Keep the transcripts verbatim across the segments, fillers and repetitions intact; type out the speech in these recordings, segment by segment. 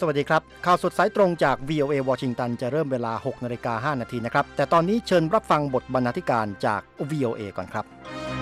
สวัสดีครับข่าวสดสายตรงจาก วี โอ เอ วอชิงตันจะเริ่มเวลา หกนาฬิกาห้านาทีนะครับแต่ตอนนี้เชิญรับฟังบทบรรณาธิการจาก วี โอ เอ ก่อนครับ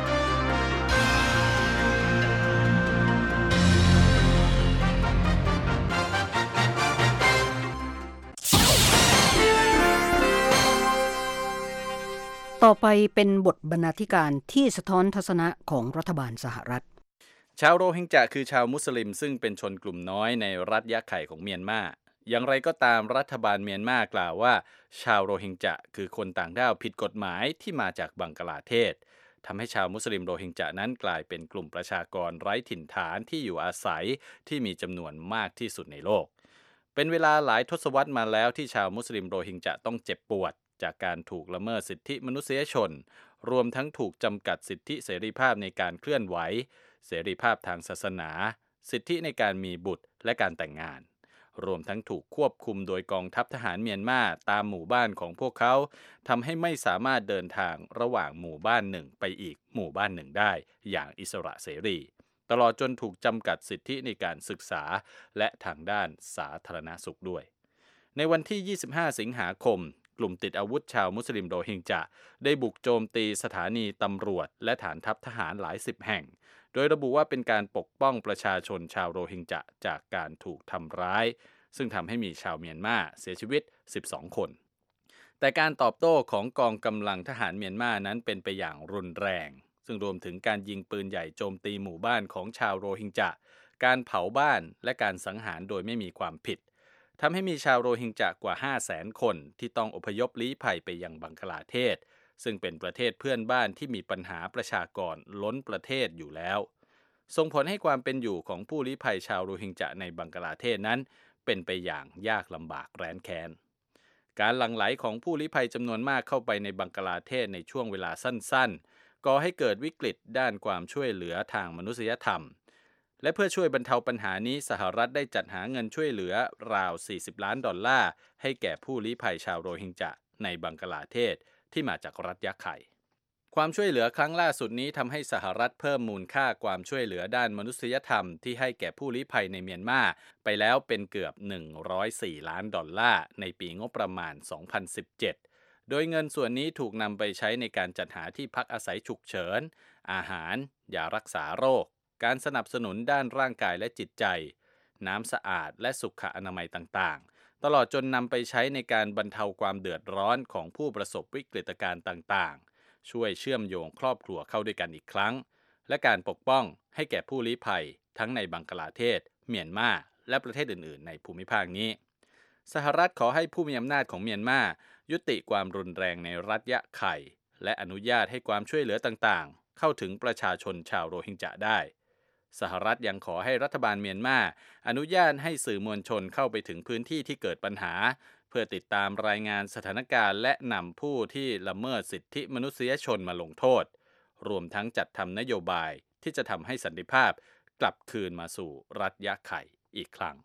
ต่อไปเป็นบทบรรณาธิการที่สะท้อนทัศนะของรัฐบาลสหรัฐชาวโรฮิงญาคือชาวมุสลิมซึ่งเป็นชนกลุ่มน้อยในรัฐยะไข่ของเมียนมาอย่างไรก็ตามรัฐบาลเมียนมากล่าวว่าชาวโรฮิงญาคือคนต่างด้าวผิดกฎหมายที่มาจากบังกลาเทศทำให้ชาวมุสลิมโรฮิงญานั้นกลายเป็นกลุ่มประชากรไร้ถิ่นฐานที่อยู่อาศัยที่มีจำนวนมากที่สุดในโลกเป็นเวลาหลายทศวรรษมาแล้วที่ชาวมุสลิมโรฮิงญาต้องเจ็บปวดจากการถูกละเมิดสิทธิมนุษยชนรวมทั้งถูกจำกัดสิทธิเสรีภาพในการเคลื่อนไหวเสรีภาพทางศาสนาสิทธิในการมีบุตรและการแต่งงานรวมทั้งถูกควบคุมโดยกองทัพทหารเมียนมาตามหมู่บ้านของพวกเขาทำให้ไม่สามารถเดินทางระหว่างหมู่บ้านหนึ่งไปอีกหมู่บ้านหนึ่งได้อย่างอิสระเสรีตลอดจนถูกจำกัดสิทธิในการศึกษาและทางด้านสาธารณสุขด้วยในวันที่ยี่สิบห้าสิงหาคมกลุ่มติดอาวุธชาวมุสลิมโรฮิงญาได้บุกโจมตีสถานีตำรวจและฐานทัพทหารหลายสิบแห่งโดยระบุว่าเป็นการปกป้องประชาชนชาวโรฮิงญาจากการถูกทำร้ายซึ่งทำให้มีชาวเมียนมาเสียชีวิตสิบสองคนแต่การตอบโต้ของกองกำลังทหารเมียนมานั้นเป็นไปอย่างรุนแรงซึ่งรวมถึงการยิงปืนใหญ่โจมตีหมู่บ้านของชาวโรฮิงญาการเผาบ้านและการสังหารโดยไม่มีความผิดทำให้มีชาวโรฮิงญากว่า ห้าแสน คนที่ต้องอพยพลี้ภัยไปยังบังคลาเทศซึ่งเป็นประเทศเพื่อนบ้านที่มีปัญหาประชากรล้นประเทศอยู่แล้วส่งผลให้ความเป็นอยู่ของผู้ลี้ภัยชาวโรฮิงญาในบังคลาเทศนั้นเป็นไปอย่างยากลำบากแร้นแค้นการหลั่งไหลของผู้ลี้ภัยจำนวนมากเข้าไปในบังคลาเทศในช่วงเวลาสั้นๆก่อให้เกิดวิกฤตด้านความช่วยเหลือทางมนุษยธรรมและเพื่อช่วยบรรเทาปัญหานี้สหรัฐได้จัดหาเงินช่วยเหลือราวสี่สิบล้านดอลลาร์ให้แก่ผู้ลี้ภัยชาวโรฮิงญาในบังคลาเทศที่มาจากรัฐยะไข่ความช่วยเหลือครั้งล่าสุดนี้ทำให้สหรัฐเพิ่มมูลค่าความช่วยเหลือด้านมนุษยธรรมที่ให้แก่ผู้ลี้ภัยในเมียนมาไปแล้วเป็นเกือบหนึ่งร้อยสี่ล้านดอลลาร์ในปีงบประมาณสองพันสิบเจ็ดโดยเงินส่วนนี้ถูกนำไปใช้ในการจัดหาที่พักอาศัยฉุกเฉินอาหารยารักษาโรคการสนับสนุนด้านร่างกายและจิตใจน้ำสะอาดและสุขอนามัยต่างๆตลอดจนนำไปใช้ในการบรรเทาความเดือดร้อนของผู้ประสบวิกฤตการณ์ต่างๆช่วยเชื่อมโยงครอบครัวเข้าด้วยกันอีกครั้งและการปกป้องให้แก่ผู้ลี้ภัยทั้งในบังคลาเทศเมียนมาและประเทศอื่นๆในภูมิภาคนี้สหรัฐขอให้ผู้มีอำนาจของเมียนมายุติความรุนแรงในรัฐยะไข่และอนุญาตให้ความช่วยเหลือต่างๆเข้าถึงประชาชนชาวโรฮิงญาได้สหรัฐยังขอให้รัฐบาลเมียนมาอนุญาตให้สื่อมวลชนเข้าไปถึงพื้นที่ที่เกิดปัญหาเพื่อติดตามรายงานสถานการณ์และนำผู้ที่ละเมิดสิทธิมนุษยชนมาลงโทษรวมทั้งจัดทำนโยบายที่จะทำให้สันติภาพกลับคืนมาสู่รัฐยะไข่อีกครั้ง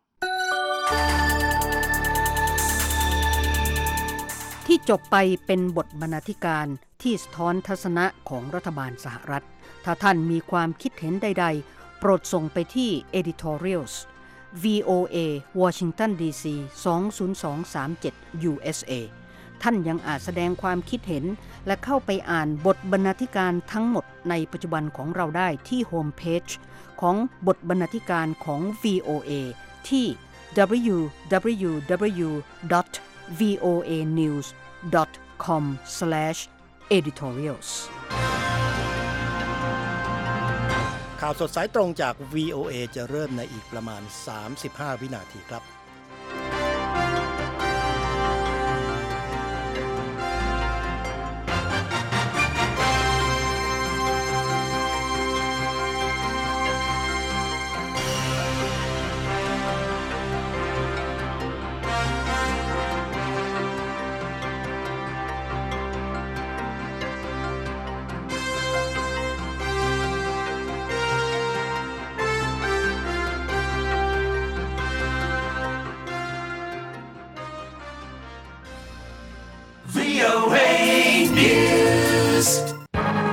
ที่จบไปเป็นบทบรรณาธิการที่สะท้อนทัศนะของรัฐบาลสหรัฐถ้าท่านมีความคิดเห็นใดๆโปรดส่งไปที่ editorials วี โอ เอ Washington ดี ซี สอง ศูนย์ สอง สาม เจ็ด ยู เอส เอ ท่านยังอาจแสดงความคิดเห็นและเข้าไปอ่านบทบรรณาธิการทั้งหมดในปัจจุบันของเราได้ที่โฮมเพจของบทบรรณาธิการของ วี โอ เอ ที่ ดับเบิลยู ดับเบิลยู ดับเบิลยู ดอท วี โอ เอ นิวส์ ดอท คอม สแลช เอดิทอเรียลส์ข่าวสดสายตรงจาก วี โอ เอ จะเริ่มในอีกประมาณสามสิบห้าวินาทีครับ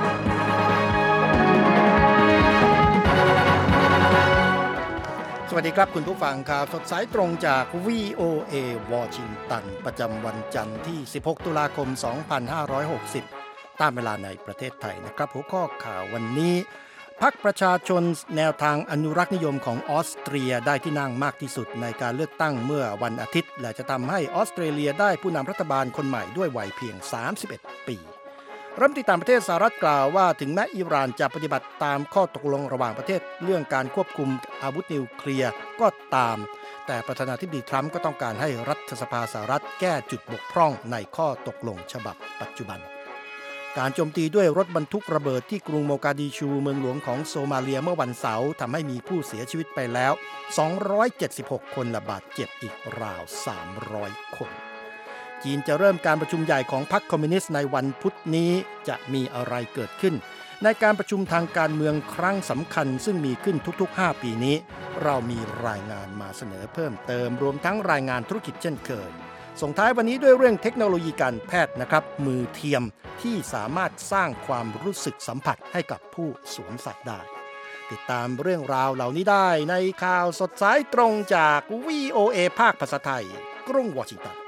สวัสดีครับคุณผู้ฟังข่าวสดสายตรงจาก วี โอ เอ วอชิงตันประจำวันจันทร์ที่สิบหกตุลาคมสองพันห้าร้อยหกสิบตามเวลาในประเทศไทยนะครับหัวข้อข่าววันนี้พรรคประชาชนแนวทางอนุรักษ์นิยมของออสเตรียได้ที่นั่งมากที่สุดในการเลือกตั้งเมื่อวันอาทิตย์และจะทำให้ออสเตรเลียได้ผู้นำรัฐบาลคนใหม่ด้วยวัยเพียงสามสิบเอ็ดปีรัฐมนตรีต่างประเทศสหรัฐกล่าวว่าถึงแม้อิหร่านจะปฏิบัติตามข้อตกลงระหว่างประเทศเรื่องการควบคุมอาวุธนิวเคลียร์ก็ตามแต่ประธานาธิบดีทรัมป์ก็ต้องการให้รัฐสภาสหรัฐแก้จุดบกพร่องในข้อตกลงฉบับปัจจุบันการโจมตีด้วยรถบรรทุกระเบิดที่กรุงโมกาดิชูเมืองหลวงของโซมาเลียเมื่อวันเสาร์ทำให้มีผู้เสียชีวิตไปแล้วสองร้อยเจ็ดสิบหกคนและบาดเจ็บอีกราวสามร้อยคนจีนจะเริ่มการประชุมใหญ่ของพรรคคอมมิวนิสต์ในวันพุธนี้จะมีอะไรเกิดขึ้นในการประชุมทางการเมืองครั้งสำคัญซึ่งมีขึ้นทุกๆห้าปีนี้เรามีรายงานมาเสนอเพิ่มเติมรวมทั้งรายงานธุรกิจเช่นเคยส่งท้ายวันนี้ด้วยเรื่องเทคโนโลยีการแพทย์นะครับมือเทียมที่สามารถสร้างความรู้สึกสัมผัสให้กับผู้สวมใส่ได้ติดตามเรื่องราวเหล่านี้ได้ในข่าวสดสายตรงจาก วี โอ เอ ภาคภาษาไทยกรุงวอชิงตัน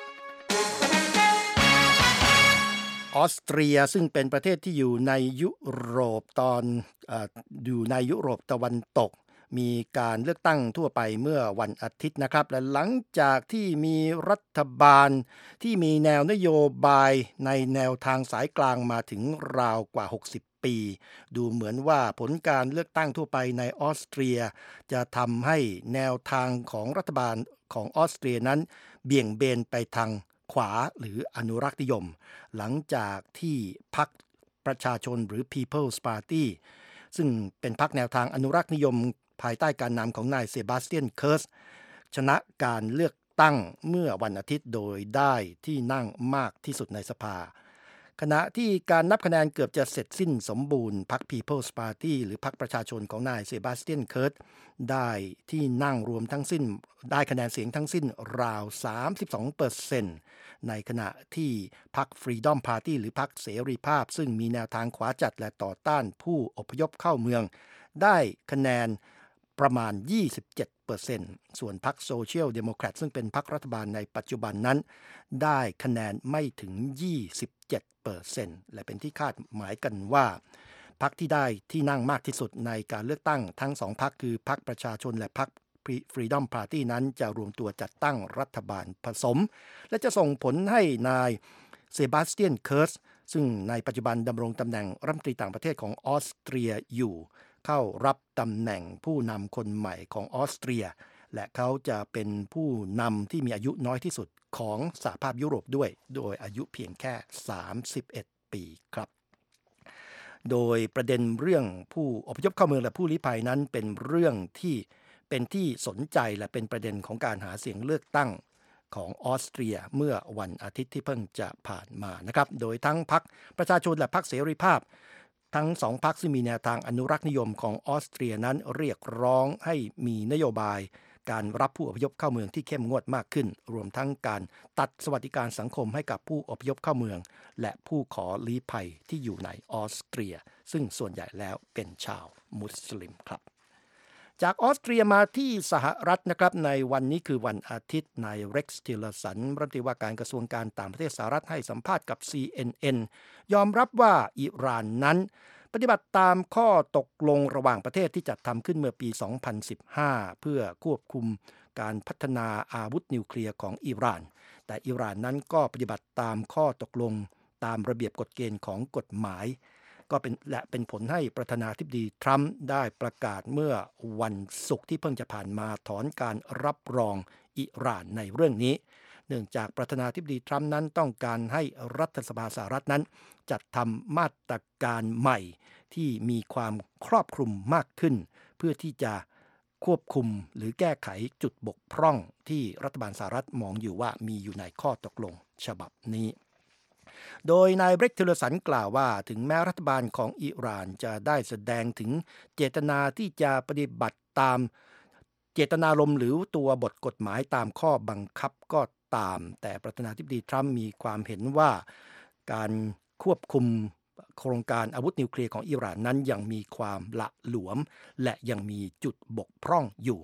ออสเตรียซึ่งเป็นประเทศที่อยู่ในยุโรปตอนเอ่ออยู่ในยุโรปตะวันตกมีการเลือกตั้งทั่วไปเมื่อวันอาทิตย์นะครับและหลังจากที่มีรัฐบาลที่มีแนวนโยบายในแนวทางสายกลางมาถึงราวกว่าหกสิบปีดูเหมือนว่าผลการเลือกตั้งทั่วไปในออสเตรียจะทำให้แนวทางของรัฐบาลของออสเตรียนั้นเบี่ยงเบนไปทางขวาหรืออนุรักษ์นิยมหลังจากที่พรรคประชาชนหรือ People's Party ซึ่งเป็นพรรคแนวทางอนุรักษ์นิยมภายใต้การนำของนายเซบาสเตียนเคิร์สชนะการเลือกตั้งเมื่อวันอาทิตย์โดยได้ที่นั่งมากที่สุดในสภาขณะที่การนับคะแนนเกือบจะเสร็จสิ้นสมบูรณ์พรรค People's Party หรือพรรคประชาชนของนายเซบาสเตียนเคิร์สได้ที่นั่งรวมทั้งสิ้นได้คะแนนเสียงทั้งสิ้นราว สามสิบสองเปอร์เซ็นต์ ในขณะที่พรรค Freedom Party หรือพรรคเสรีภาพซึ่งมีแนวทางขวาจัดและต่อต้านผู้อพยพเข้าเมืองได้คะแนนประมาณ ยี่สิบเจ็ดเปอร์เซ็นต์ ส่วนพรรค Social Democrat ซึ่งเป็นพรรครัฐบาลในปัจจุบันนั้นได้คะแนนไม่ถึง ยี่สิบเจ็ดเปอร์เซ็นต์ และเป็นที่คาดหมายกันว่าพรรคที่ได้ที่นั่งมากที่สุดในการเลือกตั้งทั้งสองพรรคคือพรรคประชาชนและพรรค Freedom Party นั้นจะรวมตัวจัดตั้งรัฐบาลผสมและจะส่งผลให้นายเซบาสเตียนเคิร์สซึ่งในปัจจุบันดำรงตำแหน่งรัฐมนตรีต่างประเทศของออสเตรียอยู่เข้ารับตำแหน่งผู้นำคนใหม่ของออสเตรียและเขาจะเป็นผู้นำที่มีอายุน้อยที่สุดของสหภาพยุโรปด้วยโดยอายุเพียงแค่สามสิบเอ็ดปีครับโดยประเด็นเรื่องผู้อพยพเข้าเมืองและผู้ลี้ภัยนั้นเป็นเรื่องที่เป็นที่สนใจและเป็นประเด็นของการหาเสียงเลือกตั้งของออสเตรียเมื่อวันอาทิตย์ที่เพิ่งจะผ่านมานะครับโดยทั้งพรรคประชาชนและพรรคเสรีภาพทั้งสองพรรคซึ่งมีแนวทางอนุรักษ์นิยมของออสเตรียนั้นเรียกร้องให้มีนโยบายการรับผู้อพยพเข้าเมืองที่เข้มงวดมากขึ้นรวมทั้งการตัดสวัสดิการสังคมให้กับผู้อพยพเข้าเมืองและผู้ขอลี้ภัยที่อยู่ในออสเตรียซึ่งส่วนใหญ่แล้วเป็นชาวมุสลิมครับจากออสเตรียมาที่สหรัฐนะครับในวันนี้คือวันอาทิตย์นายเร็กซ์ ทิลเลอร์สันรัฐมนตรีว่าการกระทรวงการต่างประเทศสหรัฐให้สัมภาษณ์กับ ซี เอ็น เอ็น ยอมรับว่าอิหร่านนั้นปฏิบัติตามข้อตกลงระหว่างประเทศที่จัดทำขึ้นเมื่อปี สองพันสิบห้า เพื่อควบคุมการพัฒนาอาวุธนิวเคลียร์ของอิหร่านแต่อิหร่านนั้นก็ปฏิบัติตามข้อตกลงตามระเบียบกฎเกณฑ์ของกฎหมายก็เป็นและเป็นผลให้ประธานาธิบดีทรัมป์ได้ประกาศเมื่อวันศุกร์ที่เพิ่งจะผ่านมาถอนการรับรองอิหร่านในเรื่องนี้เนื่องจากประธานาธิบดีทรัมป์นั้นต้องการให้รัฐสภาสหรัฐนั้นจัดทำมาตรการใหม่ที่มีความครอบคลุมมากขึ้นเพื่อที่จะควบคุมหรือแก้ไขจุดบกพร่องที่รัฐบาลสหรัฐมองอยู่ว่ามีอยู่ในข้อตกลงฉบับนี้โดยนายเบรก ทิลเลอร์สันกล่าวว่าถึงแม้รัฐบาลของอิหร่านจะได้แสดงถึงเจตนาที่จะปฏิบัติตามเจตนารมณ์หรือตัวบทกฎหมายตามข้อบังคับก็ตามแต่ประธานาธิบดีทรัมป์มีความเห็นว่าการควบคุมโครงการอาวุธนิวเคลียร์ของอิหร่านนั้นยังมีความละหลวมและยังมีจุดบกพร่องอยู่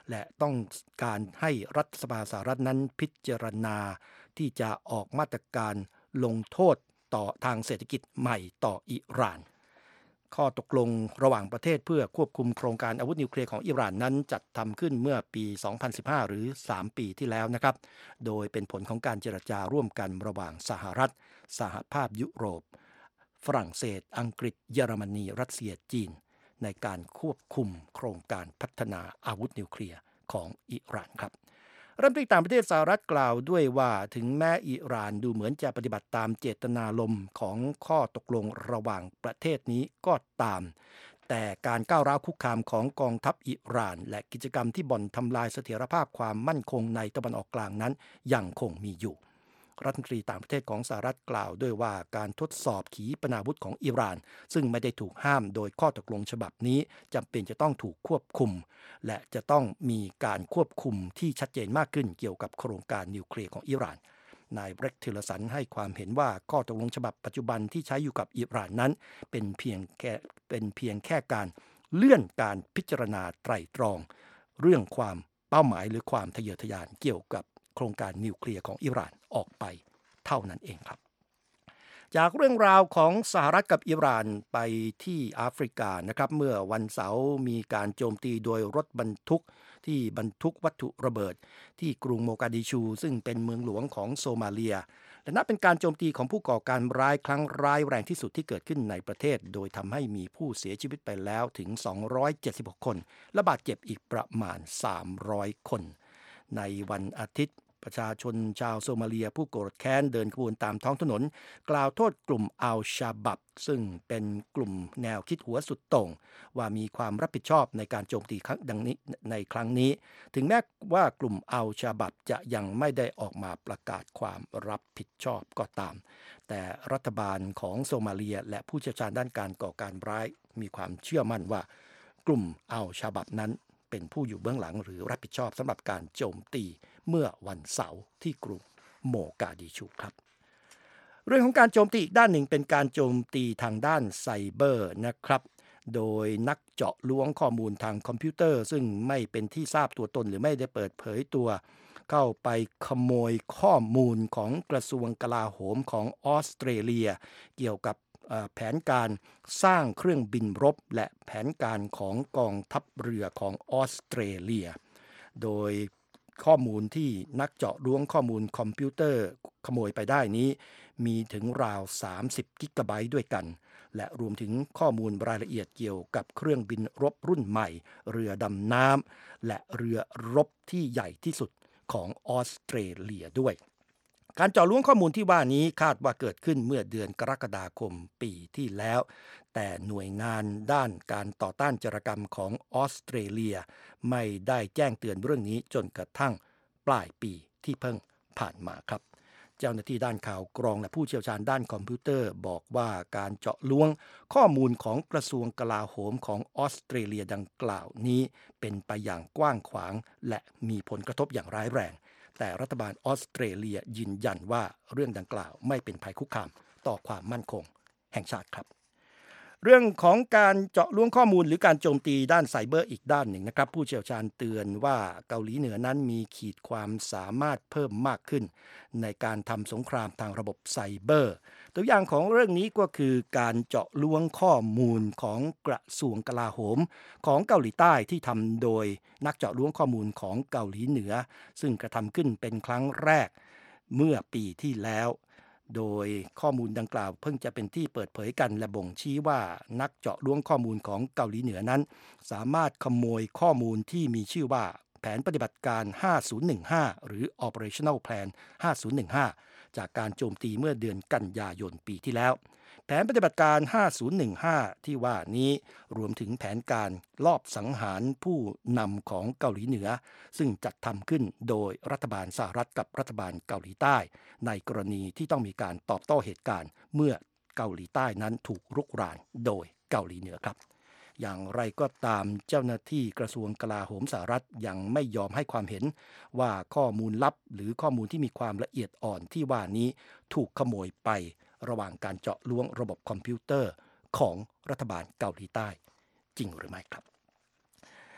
และต้องการให้รัฐสภาสหรัฐนั้นพิจารณาที่จะออกมาตรการลงโทษต่อทางเศรษฐกิจใหม่ต่ออิหร่านข้อตกลงระหว่างประเทศเพื่อควบคุมโครงการอาวุธนิวเคลียร์ของอิหร่านนั้นจัดทำขึ้นเมื่อปี สองพันสิบห้า หรือ สาม ปีที่แล้วนะครับโดยเป็นผลของการเจรจาร่วมกันระหว่างสหรัฐสหภาพยุโรปฝรั่งเศสอังกฤษเยอรมนีรัสเซียจีนในการควบคุมโครงการพัฒนาอาวุธนิวเคลียร์ของอิหร่านครับรัฐมนตรีต่างประเทศสหรัฐกล่าวด้วยว่าถึงแม้อิหร่านดูเหมือนจะปฏิบัติตามเจตนารมณ์ของข้อตกลงระหว่างประเทศนี้ก็ตามแต่การก้าวร้าวคุกคามของกองทัพอิหร่านและกิจกรรมที่บ่อนทำลายเสถียรภาพความมั่นคงในตะวันออกกลางนั้นยังคงมีอยู่รัฐมนตรีต่างประเทศของสหรัฐกล่าวด้วยว่าการทดสอบขีปนาวุธของอิหร่านซึ่งไม่ได้ถูกห้ามโดยข้อตกลงฉบับนี้จำเป็นจะต้องถูกควบคุมและจะต้องมีการควบคุมที่ชัดเจนมากขึ้นเกี่ยวกับโครงการนิวเคลียร์ของอิหร่านนายเบร็กทิลสันให้ความเห็นว่าข้อตกลงฉบับปัจจุบันที่ใช้อยู่กับอิหร่านนั้นเป็นเพียงแค่เป็นเพียงแค่การเลื่อนการพิจารณาไตร่ตรองเรื่องความเป้าหมายหรือความทะเยอทะยานเกี่ยวกับโครงการนิวเคลียร์ของอิหร่านออกไปเท่านั้นเองครับจากเรื่องราวของสหรัฐกับอิหร่านไปที่แอฟริกานะครับเมื่อวันเสาร์มีการโจมตีโดยรถบรรทุกที่บรรทุกวัตถุระเบิดที่กรุงโมกาดิชูซึ่งเป็นเมืองหลวงของโซมาเลียและนับเป็นการโจมตีของผู้ก่อการร้ายครั้งร้ายแรงที่สุดที่เกิดขึ้นในประเทศโดยทำให้มีผู้เสียชีวิตไปแล้วถึงสองร้อยเจ็ดสิบหกคนและบาดเจ็บอีกประมาณสามร้อยคนในวันอาทิตย์ประชาชนชาวโซมาเลียผู้โกรธแค้นเดินขบวนตามท้องถนนกล่าวโทษกลุ่มอัลชาบับซึ่งเป็นกลุ่มแนวคิดหัวสุดโต่งว่ามีความรับผิดชอบในการโจมตีครั้งดังนี้ในครั้งนี้ถึงแม้ว่ากลุ่มอัลชาบับจะยังไม่ได้ออกมาประกาศความรับผิดชอบก็ตามแต่รัฐบาลของโซมาเลียและผู้เชี่ยวชาญด้านการก่อการร้ายมีความเชื่อมั่นว่ากลุ่มอัลชาบับนั้นเป็นผู้อยู่เบื้องหลังหรือรับผิดชอบสำหรับการโจมตีเมื่อวันเสาร์ที่กรุงโมกาดิชูครับเรื่องของการโจมตีอีกด้านหนึ่งเป็นการโจมตีทางด้านไซเบอร์นะครับโดยนักเจาะล้วงข้อมูลทางคอมพิวเตอร์ซึ่งไม่เป็นที่ทราบตัวตนหรือไม่ได้เปิดเผยตัวเข้าไปขโมยข้อมูลของกระทรวงกลาโหมของออสเตรเลียเกี่ยวกับแผนการสร้างเครื่องบินรบและแผนการของกองทัพเรือของออสเตรเลียโดยข้อมูลที่นักเจาะล้วงข้อมูลคอมพิวเตอร์ขโมยไปได้นี้มีถึงราวสามสิบกิกะไบต์ด้วยกันและรวมถึงข้อมูลรายละเอียดเกี่ยวกับเครื่องบินรบรุ่นใหม่เรือดำน้ำและเรือรบที่ใหญ่ที่สุดของออสเตรเลียด้วยการเจาะล้วงข้อมูลที่ว่านี้คาดว่าเกิดขึ้นเมื่อเดือนกรกฎาคมปีที่แล้วแต่หน่วยงานด้านการต่อต้านจารกรรมของออสเตรเลียไม่ได้แจ้งเตือนเรื่องนี้จนกระทั่งปลายปีที่เพิ่งผ่านมาครับเจ้าหน้าที่ด้านข่าวกรองและผู้เชี่ยวชาญด้านคอมพิวเตอร์บอกว่าการเจาะล้วงข้อมูลของกระทรวงกลาโหมของออสเตรเลียดังกล่าวนี้เป็นไปอย่างกว้างขวางและมีผลกระทบอย่างร้ายแรงแต่รัฐบาลออสเตรเลียยืนยันว่าเรื่องดังกล่าวไม่เป็นภัยคุกคามต่อความมั่นคงแห่งชาติครับเรื่องของการเจาะล้วงข้อมูลหรือการโจมตีด้านไซเบอร์อีกด้านหนึ่งนะครับผู้เชี่ยวชาญเตือนว่าเกาหลีเหนือนั้นมีขีดความสามารถเพิ่มมากขึ้นในการทำสงครามทางระบบไซเบอร์ตัวอย่างของเรื่องนี้ก็คือการเจาะล้วงข้อมูลของกระทรวงกลาโหมของเกาหลีใต้ที่ทำโดยนักเจาะล้วงข้อมูลของเกาหลีเหนือซึ่งกระทำขึ้นเป็นครั้งแรกเมื่อปีที่แล้วโดยข้อมูลดังกล่าวเพิ่งจะเป็นที่เปิดเผยกันและบ่งชี้ว่านักเจาะล้วงข้อมูลของเกาหลีเหนือนั้นสามารถขโมยข้อมูลที่มีชื่อว่าแผนปฏิบัติการห้าศูนย์หนึ่งห้าหรือ Operational Plan ห้าศูนย์หนึ่งห้าจากการโจมตีเมื่อเดือนกันยายนปีที่แล้วแผนปฏิบัติการห้าศูนย์หนึ่งห้าที่ว่านี้รวมถึงแผนการลอบสังหารผู้นำของเกาหลีเหนือซึ่งจัดทำขึ้นโดยรัฐบาลสหรัฐกับรัฐบาลเกาหลีใต้ในกรณีที่ต้องมีการตอบโต้เหตุการณ์เมื่อเกาหลีใต้นั้นถูกรุกรานโดยเกาหลีเหนือครับอย่างไรก็ตามเจ้าหน้าที่กระทรวงกลาโหมสหรัฐยังไม่ยอมให้ความเห็นว่าข้อมูลลับหรือข้อมูลที่มีความละเอียดอ่อนที่ว่านี้ถูกขโมยไประหว่างการเจาะล้วงระบบคอมพิวเตอร์ของรัฐบาลเกาหลีใต้จริงหรือไม่ครับ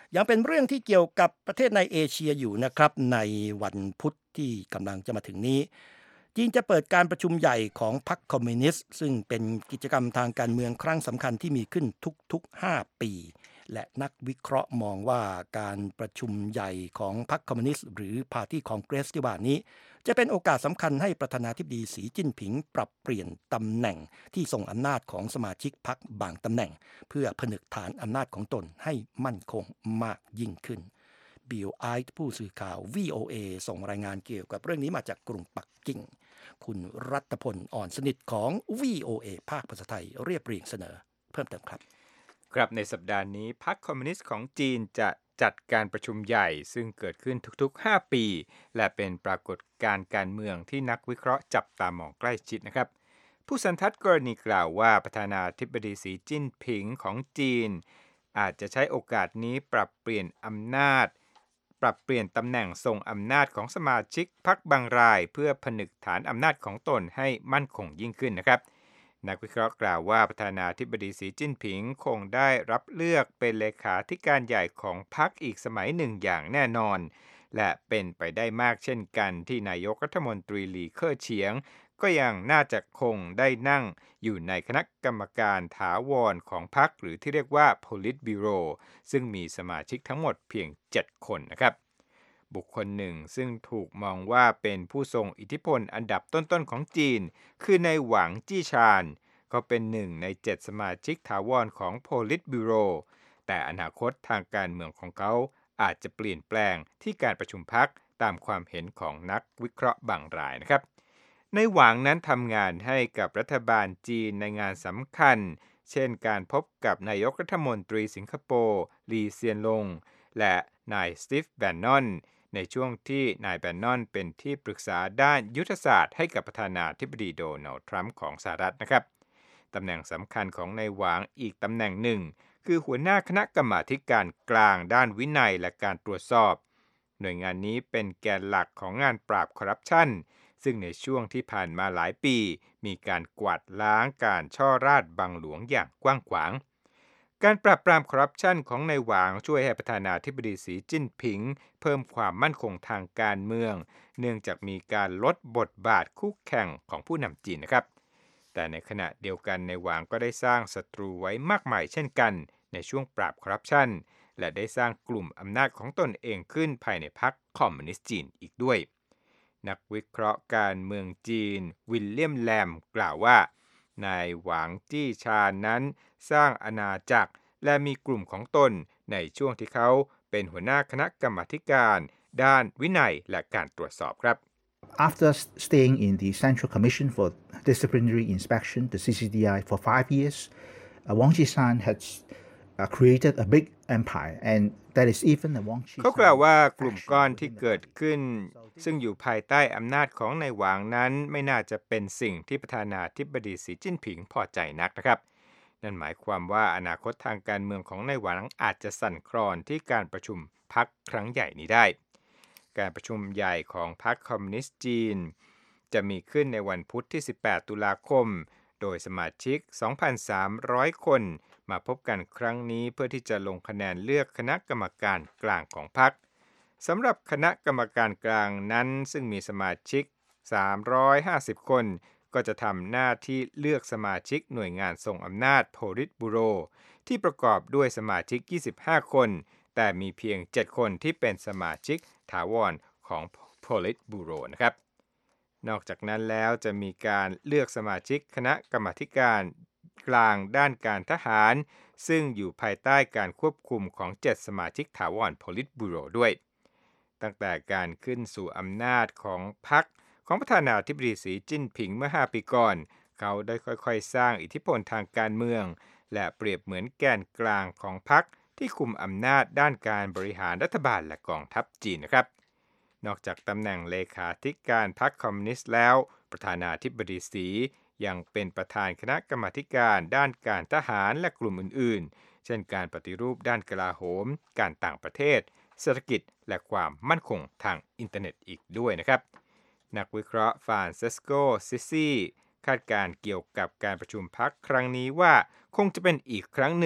ยังเป็นเรื่องที่เกี่ยวกับประเทศในเอเชียอยู่นะครับในวันพุธที่กำลังจะมาถึงนี้จีนจะเปิดการประชุมใหญ่ของพรรคคอมมิวนิสต์ซึ่งเป็นกิจกรรมทางการเมืองครั้งสำคัญที่มีขึ้นทุกๆห้าปีและนักวิเคราะห์มองว่าการประชุมใหญ่ของพรรคคอมมิวนิสต์หรือ Party Congress ที่ว่านี้จะเป็นโอกาสสำคัญให้ประธานาธิบดีสีจิ้นผิงปรับเปลี่ยนตำแหน่งที่ทรงอำนาจของสมาชิกพรรคบางตำแหน่งเพื่อผนึกฐานอำนาจของตนให้มั่นคงมากยิ่งขึ้นบิลไอท์ผู้สื่อข่าว วี โอ เอ ส่งรายงานเกี่ยวกับเรื่องนี้มาจากกรุงปักกิ่งคุณรัตพลอ่อนสนิทของ วี โอ เอ ภาคภาษาไทยเรียบเรียงเสนอเพิ่มเติมครับครับในสัปดาห์นี้พรรคคอมมิวนิสต์ของจีนจะจัดการประชุมใหญ่ซึ่งเกิดขึ้นทุกๆห้าปีและเป็นปรากฏการณ์การเมืองที่นักวิเคราะห์จับตามองใกล้ชิดนะครับผู้สันทัดกรณีกล่าวว่าประธานาธิบดีสีจิ้นผิงของจีนอาจจะใช้โอกาสนี้ปรับเปลี่ยนอำนาจปรับเปลี่ยนตำแหน่งทรงอำนาจของสมาชิกพรรคบางรายเพื่อผนึกฐานอำนาจของตนให้มั่นคงยิ่งขึ้นนะครับนักวิเคราะห์กล่าวว่าประธานาธิบดีสีจิ้นผิงคงได้รับเลือกเป็นเลขาธิการใหญ่ของพรรคอีกสมัยหนึ่งอย่างแน่นอนและเป็นไปได้มากเช่นกันที่นายกรัฐมนตรีหลีเค่อเฉียงก็ยังน่าจะคงได้นั่งอยู่ในคณะกรรมการถาวรของพรรคหรือที่เรียกว่า Politburo ซึ่งมีสมาชิกทั้งหมดเพียงเจ็ดคนนะครับบุคคลหนึ่งซึ่งถูกมองว่าเป็นผู้ทรงอิทธิพลอันดับต้นๆของจีนคือนายหวังจี้ชานเขาเป็นหนึ่งในเจ็ดสมาชิกถาวรของ Politburo แต่อนาคตทางการเมืองของเขาอาจจะเปลี่ยนแปลงที่การประชุมพรรคตามความเห็นของนักวิเคราะห์บางรายนะครับในหวังนั้นทำงานให้กับรัฐบาลจีนในงานสำคัญเช่นการพบกับนายกรัฐมนตรีสิงคโปร์ลีเซียนลงและนายสตีฟแบนนอนในช่วงที่นายแบนนอนเป็นที่ปรึกษาด้านยุทธศาสตร์ให้กับประธานาธิบดีโดนัลด์ทรัมป์ของสหรัฐนะครับตำแหน่งสำคัญของนายหวังอีกตำแหน่งหนึ่งคือหัวหน้าคณะกรรมาธิการกลางด้านวินัยและการตรวจสอบหน่วยงานนี้เป็นแกนหลักของงานปราบคอร์รัปชันซึ่งในช่วงที่ผ่านมาหลายปีมีการกวาดล้างการช่อราษฎร์บังหลวงอย่างกว้างขวางการปราบปรามคอร์รัปชันของนายหวังช่วยให้ประธานาธิบดีสีจิ้นผิงเพิ่มความมั่นคงทางการเมืองเนื่องจากมีการลดบทบาทคู่แข่งของผู้นำจีนนะครับแต่ในขณะเดียวกันนายหวังก็ได้สร้างศัตรูไว้มากมายเช่นกันในช่วงปราบคอร์รัปชันและได้สร้างกลุ่มอำนาจของตนเองขึ้นภายในพรรคคอมมิวนิสต์จีนอีกด้วยนักวิเคราะห์การเมืองจีนวิลเลียมแลมกล่าวว่านายหวังจี้ชานนั้นสร้างอาณาจักรและมีกลุ่มของตนในช่วงที่เขาเป็นหัวหน้าคณะกรรมาธิการด้านวินัยและการตรวจสอบครับ After staying in the Central Commission for Disciplinary Inspection, the ซี ซี ดี ไอ, for five years, uh, Wang Qishan has uh, created a big empire, and that is even the Wang Qishan. เขากล่าวว่ากลุ่มก้อนที่เกิดขึ้นซึ่งอยู่ภายใต้อำนาจของนายหวังนั้นไม่น่าจะเป็นสิ่งที่ประธานาธิบดีสีจิ้นผิงพอใจนักนะครับนั่นหมายความว่าอนาคตทางการเมืองของนายหวังอาจจะสั่นคลอนที่การประชุมพรรคครั้งใหญ่นี้ได้การประชุมใหญ่ของพรรคคอมมิวนิสต์จีนจะมีขึ้นในวันพุธที่สิบแปดตุลาคมโดยสมาชิก สองพันสามร้อย คนมาพบกันครั้งนี้เพื่อที่จะลงคะแนนเลือกคณะกรรมการกลางของพรรคสำหรับคณะกรรมการกลางนั้นซึ่งมีสมาชิกสามร้อยห้าสิบคนก็จะทำหน้าที่เลือกสมาชิกหน่วยงานทรงอำนาจ Politburo ที่ประกอบด้วยสมาชิกยี่สิบห้าคนแต่มีเพียงเจ็ดคนที่เป็นสมาชิกถาวรของ Politburo นะครับนอกจากนั้นแล้วจะมีการเลือกสมาชิกคณะกรรมาธิการกลางด้านการทหารซึ่งอยู่ภายใต้การควบคุมของเจ็ดสมาชิกถาวร Politburo ด้วยตั้งแต่การขึ้นสู่อำนาจของพรรคของประธานาธิบดีสีจิ้นผิงเมื่อห้าปีก่อนเขาได้ค่อยๆสร้างอิทธิพลทางการเมืองและเปรียบเหมือนแกนกลางของพรรคที่คุมอำนาจด้านการบริหารรัฐบาลและกองทัพจีนนะครับนอกจากตำแหน่งเลขาธิการพรรคคอมมิวนิสต์แล้วประธานาธิบดีสียังเป็นประธานคณะกรรมาธิการด้านการทหารและกลุ่มอื่นๆเช่นการปฏิรูปด้านกลาโหมการต่างประเทศเศรษฐกิจและความมั่นคงทางอินเทอร์เน็ตอีกด้วยนะครับนักวิเคราะห์ฟรานเซสโกซิซี่คาดการณ์เกี่ยวกับการประชุมพรรคครั้งนี้ว่าคงจะเป็นอีกครั้งหนึ่ง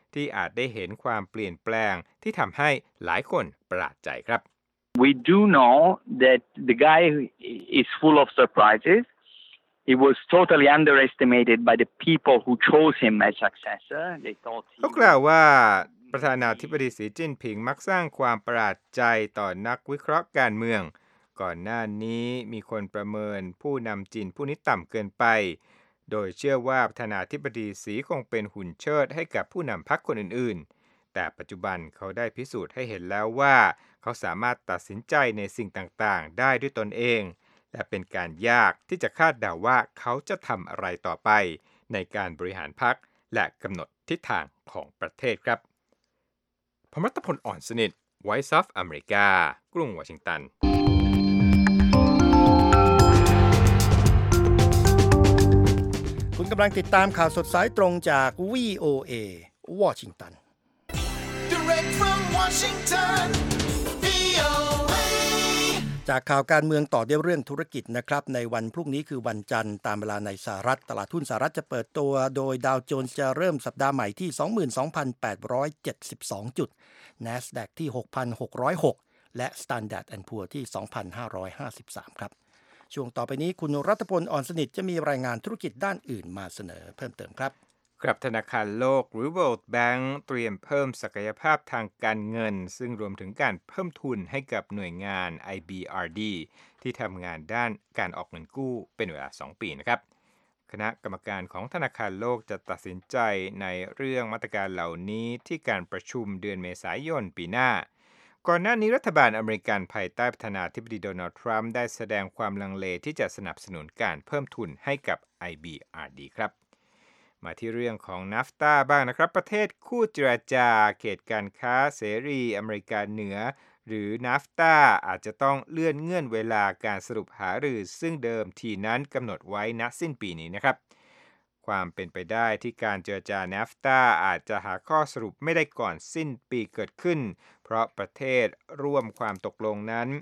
ที่อาจได้เห็นความเปลี่ยนแปลงที่ทำให้หลายคนประหลาดใจครับ We do know that the guy is full of surprises. He was totally underestimated by the people who chose him as successor. They thought he เขากล่าวว่าประธานาธิบดีสีจิ้นผิงมักสร้างความประหลาดใจต่อนักวิเคราะห์การเมืองก่อนหน้านี้มีคนประเมินผู้นำจีนผู้นี้ต่ำเกินไปโดยเชื่อว่าประธานาธิบดีสีคงเป็นหุ่นเชิดให้กับผู้นำพรรคคนอื่นๆแต่ปัจจุบันเขาได้พิสูจน์ให้เห็นแล้วว่าเขาสามารถตัดสินใจในสิ่งต่างๆได้ด้วยตนเองและเป็นการยากที่จะคาดเดาว่าเขาจะทำอะไรต่อไปในการบริหารพรรคและกำหนดทิศทางของประเทศครับผมรัตพล อ่อนสนิท Voice of America กรุงวอชิงตันคุณกำลังติดตามข่าวสดสายตรงจาก วี โอ เอ วอชิงตัน Direct from Washington วี โอ เอจากข่าวการเมืองต่อด้วยเรื่องธุรกิจนะครับในวันพรุ่งนี้คือวันจันทร์ตามเวลาในสหรัฐตลาดหุ้นสหรัฐจะเปิดตัวโดยดาวโจนส์จะเริ่มสัปดาห์ใหม่ที่ สองหมื่นสองพันแปดร้อยเจ็ดสิบสอง จุด NASDAQ ที่ หกพันหกร้อยหก และ Standard แอนด์ Poor's ที่ สองพันห้าร้อยห้าสิบสาม ครับช่วงต่อไปนี้คุณรัตพล อ่อนสนิทจะมีรายงานธุรกิจด้านอื่นมาเสนอเพิ่มเติมครับครับธนาคารโลกหรือ World Bank เตรียมเพิ่มศักยภาพทางการเงินซึ่งรวมถึงการเพิ่มทุนให้กับหน่วยงาน ไอ บี อาร์ ดี ที่ทำงานด้านการออกเงินกู้เป็นเวลาสองปีนะครับคณะกรรมการของธนาคารโลกจะตัดสินใจในเรื่องมาตรการเหล่านี้ที่การประชุมเดือนเมษายนปีหน้าก่อนหน้านี้รัฐบาลอเมริกันภายใต้ประธานาธิบดีโดนัลด์ทรัมป์ได้แสดงความลังเลที่จะสนับสนุนการเพิ่มทุนให้กับ ไอ บี อาร์ ดี ครับมาที่เรื่องของ นาฟต้า บ้างนะครับประเทศคู่เจรจาเขตการค้าเสรีอเมริกาเหนือหรือ นาฟต้า อาจจะต้องเลื่อนเงื่อนเวลาการสรุปหารือซึ่งเดิมทีนั้นกำหนดไว้ณสิ้นปีนี้นะครับความเป็นไปได้ที่การเจรจา นาฟต้า อาจจะหาข้อสรุปไม่ได้ก่อนสิ้นปีเกิดขึ้นเพราะประเทศร่วมความตกลงนั้น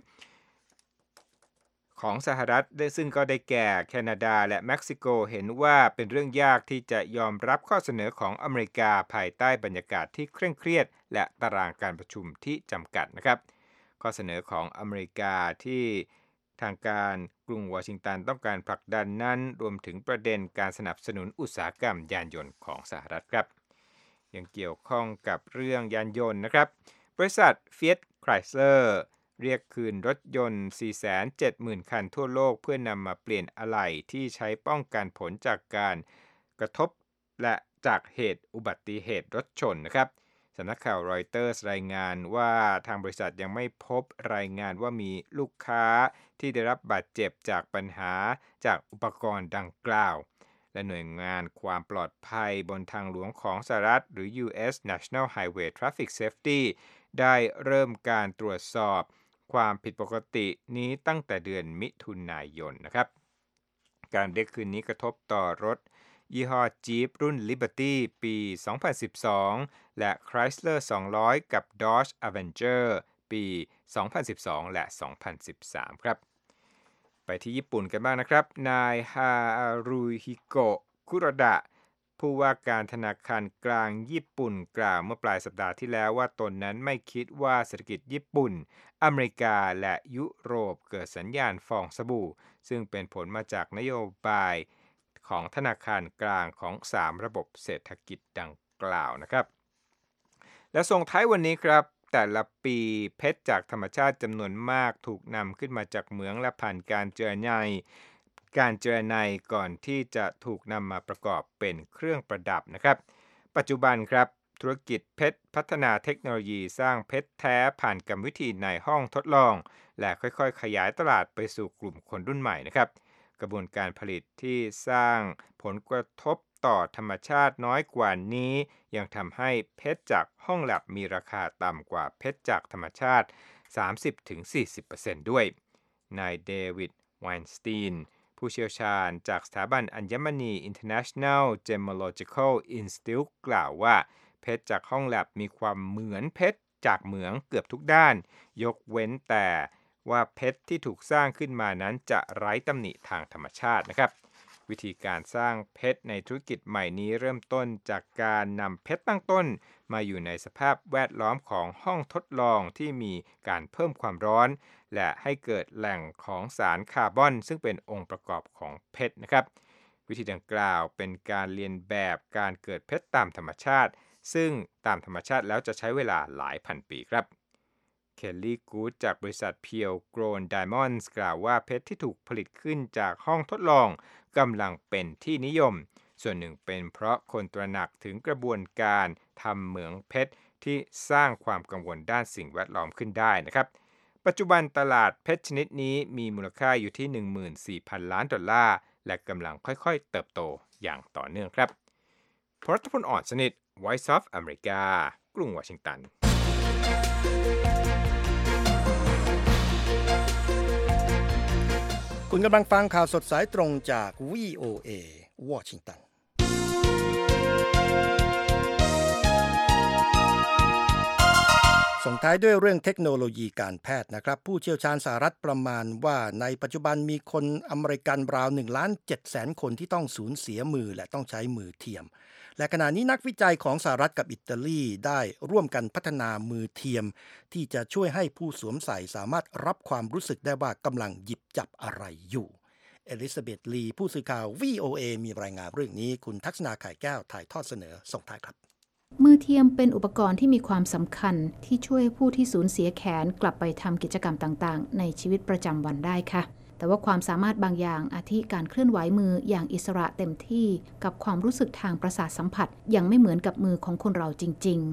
ของสหรัฐซึ่งก็ได้แก่แคนาดาและเม็กซิโกเห็นว่าเป็นเรื่องยากที่จะยอมรับข้อเสนอของอเมริกาภายใต้บรรยากาศที่เคร่งเครียดและตารางการประชุมที่จำกัดนะครับข้อเสนอของอเมริกาที่ทางการกรุงวอชิงตันต้องการผลักดันนั้นรวมถึงประเด็นการสนับสนุนอุตสาหกรรมยานยนต์ของสหรัฐครับยังเกี่ยวข้องกับเรื่องยานยนต์นะครับบริษัท Fiat Chryslerเรียกคืนรถยนต์ สี่แสนเจ็ดหมื่น คันทั่วโลกเพื่อนำมาเปลี่ยนอะไหล่ที่ใช้ป้องกันผลจากการกระทบและจากเหตุอุบัติเหตุรถชนนะครับสำนักข่าวรอยเตอร์สรายงานว่าทางบริษัทยังไม่พบรายงานว่ามีลูกค้าที่ได้รับบาดเจ็บจากปัญหาจากอุปกรณ์ดังกล่าวและหน่วยงานความปลอดภัยบนทางหลวงของสหรัฐหรือ ยู เอส National Highway Traffic Safety ได้เริ่มการตรวจสอบความผิดปกตินี้ตั้งแต่เดือนมิถุนายนนะครับการเรียกคืนนี้กระทบต่อรถยี่ห้อ Jeep รุ่น Liberty ปี สองพันสิบสอง และ Chrysler สองร้อย กับ Dodge Avenger ปี สองพันสิบสอง และ สองพันสิบสาม ครับไปที่ญี่ปุ่นกันบ้างนะครับนายฮารุฮิโกะคุโรดะผู้ว่าการธนาคารกลางญี่ปุ่นกล่าวเมื่อปลายสัปดาห์ที่แล้วว่าตนนั้นไม่คิดว่าเศรษฐกิจญี่ปุ่นอเมริกาและยุโรปเกิดสัญญาณฟองสบู่ซึ่งเป็นผลมาจากนโยบายของธนาคารกลางของสามระบบเศรษฐกิจดังกล่าวนะครับและส่งท้ายวันนี้ครับแต่ละปีเพชรจากธรรมชาติจำนวนมากถูกนำขึ้นมาจากเหมืองและผ่านการเจรไนการเจรไนก่อนที่จะถูกนำมาประกอบเป็นเครื่องประดับนะครับปัจจุบันครับธุรกิจเพชรพัฒนาเทคโนโลยีสร้างเพชรแท้ผ่านกรรมวิธีในห้องทดลองและค่อยๆขยายตลาดไปสู่กลุ่มคนรุ่นใหม่นะครับกระบวนการผลิตที่สร้างผลกระทบต่อธรรมชาติน้อยกว่านี้ยังทำให้เพชรจากห้องแลบมีราคาต่ำกว่าเพชรจากธรรมชาติ สามสิบถึงสี่สิบเปอร์เซ็นต์ ด้วยนายเดวิดไวน์สตีนผู้เชี่ยวชาญจากสถาบันอัญมณี International Gemological Institute กล่าวว่าเพชรจากห้องแลบมีความเหมือนเพชรจากเหมืองเกือบทุกด้านยกเว้นแต่ว่าเพชรที่ถูกสร้างขึ้นมานั้นจะไร้ตำหนิทางธรรมชาตินะครับวิธีการสร้างเพชรในธุรกิจใหม่นี้เริ่มต้นจากการนำเพชรตั้งต้นมาอยู่ในสภาพแวดล้อมของห้องทดลองที่มีการเพิ่มความร้อนและให้เกิดแหล่งของสารคาร์บอนซึ่งเป็นองค์ประกอบของเพชรนะครับวิธีดังกล่าวเป็นการเรียนแบบการเกิดเพชรตามธรรมชาติซึ่งตามธรรมชาติแล้วจะใช้เวลาหลายพันปีครับเคลลี่กูดจากบริษัท Pure Grown Diamonds กล่าวว่าเพชรที่ถูกผลิตขึ้นจากห้องทดลองกำลังเป็นที่นิยมส่วนหนึ่งเป็นเพราะคนตระหนักถึงกระบวนการทำเหมืองเพชรที่สร้างความกังวลด้านสิ่งแวดล้อมขึ้นได้นะครับปัจจุบันตลาดเพชรชนิดนี้มีมูลค่าอยู่ที่ หนึ่งหมื่นสี่พัน ล้านดอลลาร์และกำลังค่อยๆเติบโตอย่างต่อเนื่องครับพล รัฐพล อ่อนสนิท Voice of America กรุงวอชิงตันคุณกำลังฟังข่าวสดสายตรงจาก วี โอ เอ วอชิงตันส่งท้ายด้วยเรื่องเทคโนโลยีการแพทย์นะครับผู้เชี่ยวชาญสหรัฐประมาณว่าในปัจจุบันมีคนอเมริกันราว หนึ่งล้านเจ็ดแสน คนที่ต้องสูญเสียมือและต้องใช้มือเทียมและขณะนี้นักวิจัยของสหรัฐกับอิตาลีได้ร่วมกันพัฒนามือเทียมที่จะช่วยให้ผู้สวมใส่สามารถรับความรู้สึกได้ว่ากำลังหยิบจับอะไรอยู่เอลิซาเบธลีผู้สื่อข่าว วี โอ เอ มีรายงานเรื่องนี้คุณทักษณาไข่แก้วถ่ายทอดเสนอส่งท้ายครับมือเทียมเป็นอุปกรณ์ที่มีความสำคัญที่ช่วยผู้ที่สูญเสียแขนกลับไปทำกิจกรรมต่างๆในชีวิตประจำวันได้ค่ะแต่ว่าความสามารถบางอย่างอาทิการเคลื่อนไหวมืออย่างอิสระเต็มที่กับความรู้สึกทางประสาทสัมผัสยังไม่เหมือนกับมือของคนเราจริง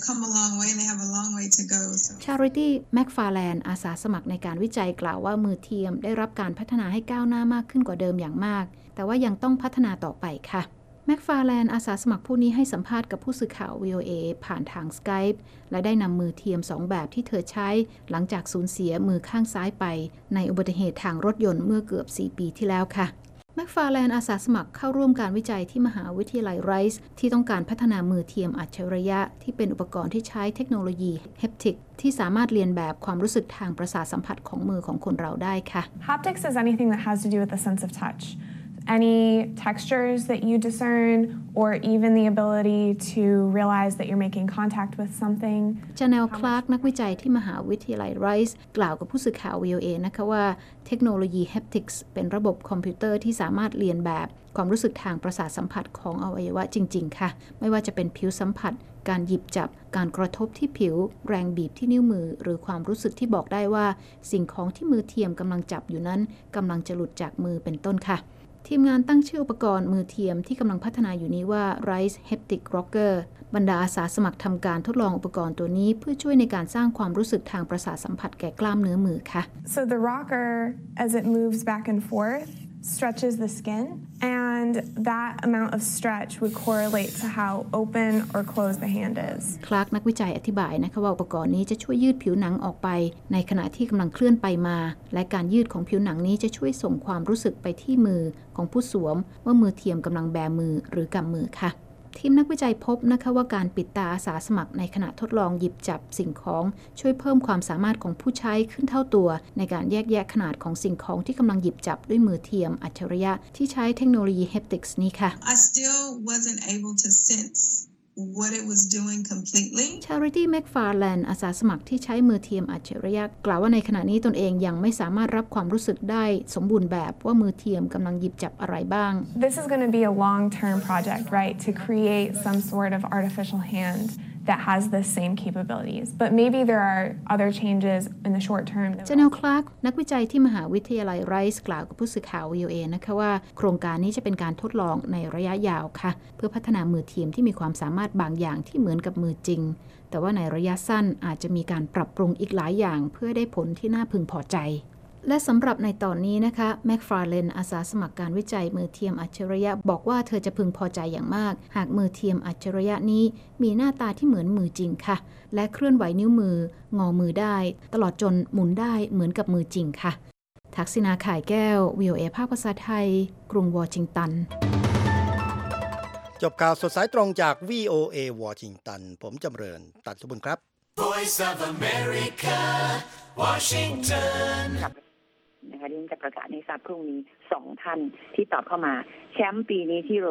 ๆ Charity McFarland อาสาสมัครในการวิจัยกล่าวว่ามือเทียมได้รับการพัฒนาให้ก้าวหน้ามากขึ้นกว่าเดิมอย่างมากแต่ว่ายังต้องพัฒนาต่อไปค่ะแมคฟาร์แลนด์อาสาสมัครผู้นี้ให้สัมภาษณ์กับผู้สื่อข่าว วี โอ เอ ผ่านทาง Skype และได้นำมือเทียมสองแบบที่เธอใช้หลังจากสูญเสียมือข้างซ้ายไปในอุบัติเหตุทางรถยนต์เมื่อเกือบสี่ปีที่แล้วค่ะแมคฟาร์แลนด์อาสาสมัครเข้าร่วมการวิจัยที่มหาวิทยาลัยไรซ์ที่ต้องการพัฒนามือเทียมอัจฉริยะที่เป็นอุปกรณ์ที่ใช้เทคโนโลยีเฮปติกที่สามารถเรียนแบบความรู้สึกทางประสาทสัมผัสของมือของคนเราได้ค่ะ Haptics is anything that has to do with the sense of touch.Any textures that you discern or even the ability to realize that you're making contact with something. Janelle Clark นักวิจัยที่มหาวิทยาลัยไรซ์กล่าวกับผู้สื่อข่าว วี โอ เอ นะคะว่าเทคโนโลยี Haptics เป็นระบบคอมพิวเตอร์ที่สามารถเรียนแบบความรู้สึกทางประสาทสัมผัสของอวัยวะจริงๆค่ะไม่ว่าจะเป็นผิวสัมผัสการหยิบจับการกระทบที่ผิวแรงบีบที่นิ้วมือหรือความรู้สึกที่บอกได้ว่าสิ่งของที่มือเทียมกำลังจับอยู่นั้นกำลังจะหลุดจากมือเป็นต้นค่ะทีมงานตั้งชื่ออุปกรณ์มือเทียมที่กำลังพัฒนาอยู่นี้ว่า Rise Haptic Rocker บรรดาอาสาสมัครทำการทดลองอุปกรณ์ตัวนี้เพื่อช่วยในการสร้างความรู้สึกทางประสาทสัมผัสแก่กล้ามเนื้อมือค่ะ So the rocker as it moves back and forth stretches the skin and that amount of stretch would correlate to how open or closed the hand is คลาร์กนักวิจัยอธิบายนะคะว่าอุปกรณ์นี้จะช่วยยืดผิวหนังออกไปในขณะที่กำลังเคลื่อนไปมาและการยืดของผิวหนังนี้จะช่วยส่งความรู้สึกไปที่มือของผู้สวมว่ามือเทียมกำลังแบมือหรือกำมือค่ะทีมนักวิจัยพบนะคะว่าการปิดตาอาสาสมัครในขณะทดลองหยิบจับสิ่งของช่วยเพิ่มความสามารถของผู้ใช้ขึ้นเท่าตัวในการแยกแยะขนาดของสิ่งของที่กำลังหยิบจับด้วยมือเทียมอัจฉริยะที่ใช้เทคโนโลยี Haptics นี้ค่ะ I still wasn't able to sense what it was doing completely. Charity McFarland อาสาสมัครที่ใช้มือเทียมอัจฉริยะกล่าวว่าในขณะนี้ตนเองยังไม่สามารถรับความรู้สึกได้สมบูรณ์แบบว่ามือเทียมกำลังหยิบจับอะไรบ้าง This is going to be a long-term project, right, to create some sort of artificial hand that has the same capabilities. But maybe there are other changes in the short term. Janelle Clark นักวิจัยที่มหาวิทยาลัยไรซ์กล่าวกับผู้สื่อข่าว วี โอ เอ นะคะว่าโครงการนี้จะเป็นการทดลองในระยะยาวค่ะเพื่อพัฒนามือเทียมที่มีความสามารถบางอย่างที่เหมือนกับมือจริงแต่ว่าในระยะสั้นอาจจะมีการปรับปรุงอีกหลายอย่างเพื่อได้ผลที่น่าพึงพอใจและสำหรับในตอนนี้นะคะแมคฟาร์เลนอาสาสมัครการวิจัยมือเทียมอัจฉริยะบอกว่าเธอจะพึงพอใจอย่างมากหากมือเทียมอัจฉริยะนี้มีหน้าตาที่เหมือนมือจริงค่ะและเคลื่อนไหวนิ้วมืองอมือได้ตลอดจนหมุนได้เหมือนกับมือจริงค่ะทักษิณาข่ายแก้ว วี โอ เอ ภาคภาษาไทยกรุงวอชิงตันจบข่าวสดสายตรงจาก วี โอ เอ วอชิงตันผมจำเริญตัดสมบุญครับ Voice of America Washington นะคะที่จะประกาศให้ทราบพรุ่งนี้สองท่านที่ตอบเข้ามาแชมป์ปีนี้ที่